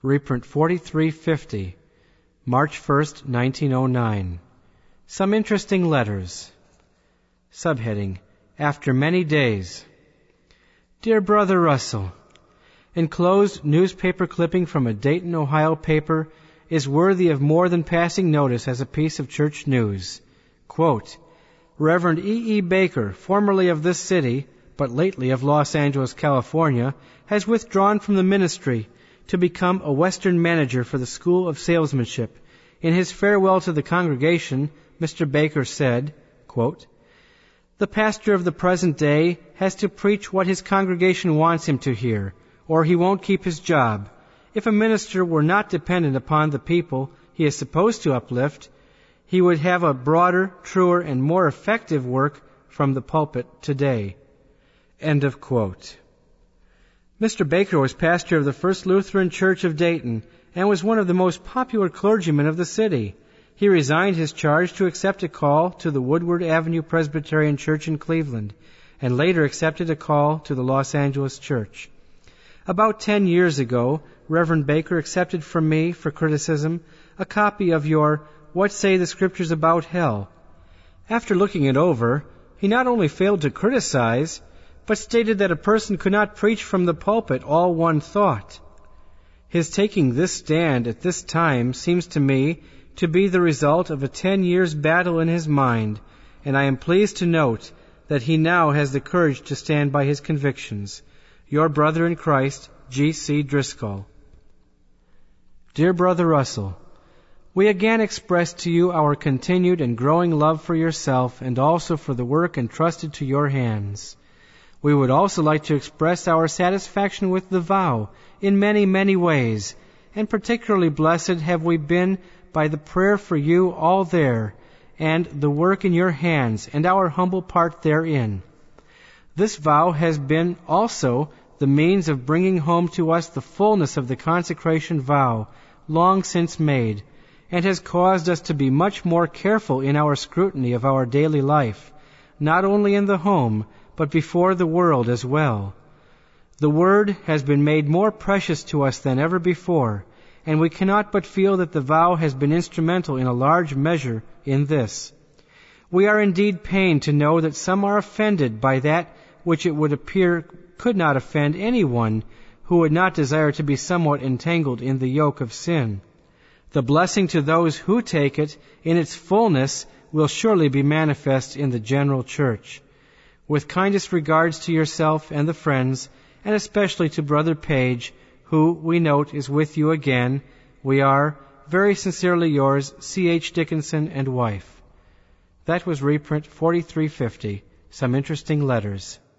Reprint 4350, March 1st, 1909. Some interesting letters. Subheading: After many days. Dear Brother Russell, enclosed newspaper clipping from a Dayton, Ohio paper is worthy of more than passing notice as a piece of church news. Quote, Reverend E. E. Baker, formerly of this city, but lately of Los Angeles, California, has withdrawn from the ministry to become a Western manager for the School of Salesmanship. In his farewell to the congregation, Mr. Baker said, quote, The pastor of the present day has to preach what his congregation wants him to hear, or he won't keep his job. If a minister were not dependent upon the people he is supposed to uplift, he would have a broader, truer, and more effective work from the pulpit today. End of quote. Mr. Baker was pastor of the First Lutheran Church of Dayton and was one of the most popular clergymen of the city. He resigned his charge to accept a call to the Woodward Avenue Presbyterian Church in Cleveland, and later accepted a call to the Los Angeles Church. About 10 years ago, Reverend Baker accepted from me, for criticism, a copy of your What Say the Scriptures About Hell? After looking it over, he not only failed to criticize, but stated that a person could not preach from the pulpit all one thought. His taking this stand at this time seems to me to be the result of a 10 years battle in his mind, and I am pleased to note that he now has the courage to stand by his convictions. Your brother in Christ, G. C. Driscoll. Dear Brother Russell, we again express to you our continued and growing love for yourself and also for the work entrusted to your hands. We would also like to express our satisfaction with the vow in many, many ways, and particularly blessed have we been by the prayer for you all there, and the work in your hands, and our humble part therein. This vow has been also the means of bringing home to us the fullness of the consecration vow, long since made, and has caused us to be much more careful in our scrutiny of our daily life, not only in the home, but before the world as well. The Word has been made more precious to us than ever before, and we cannot but feel that the vow has been instrumental in a large measure in this. We are indeed pained to know that some are offended by that which it would appear could not offend anyone who would not desire to be somewhat entangled in the yoke of sin. The blessing to those who take it in its fullness will surely be manifest in the general church. With kindest regards to yourself and the friends, and especially to Brother Page, who, we note, is with you again, we are, very sincerely yours, C. H. Dickinson and wife. That was reprint 4350, Some Interesting Letters.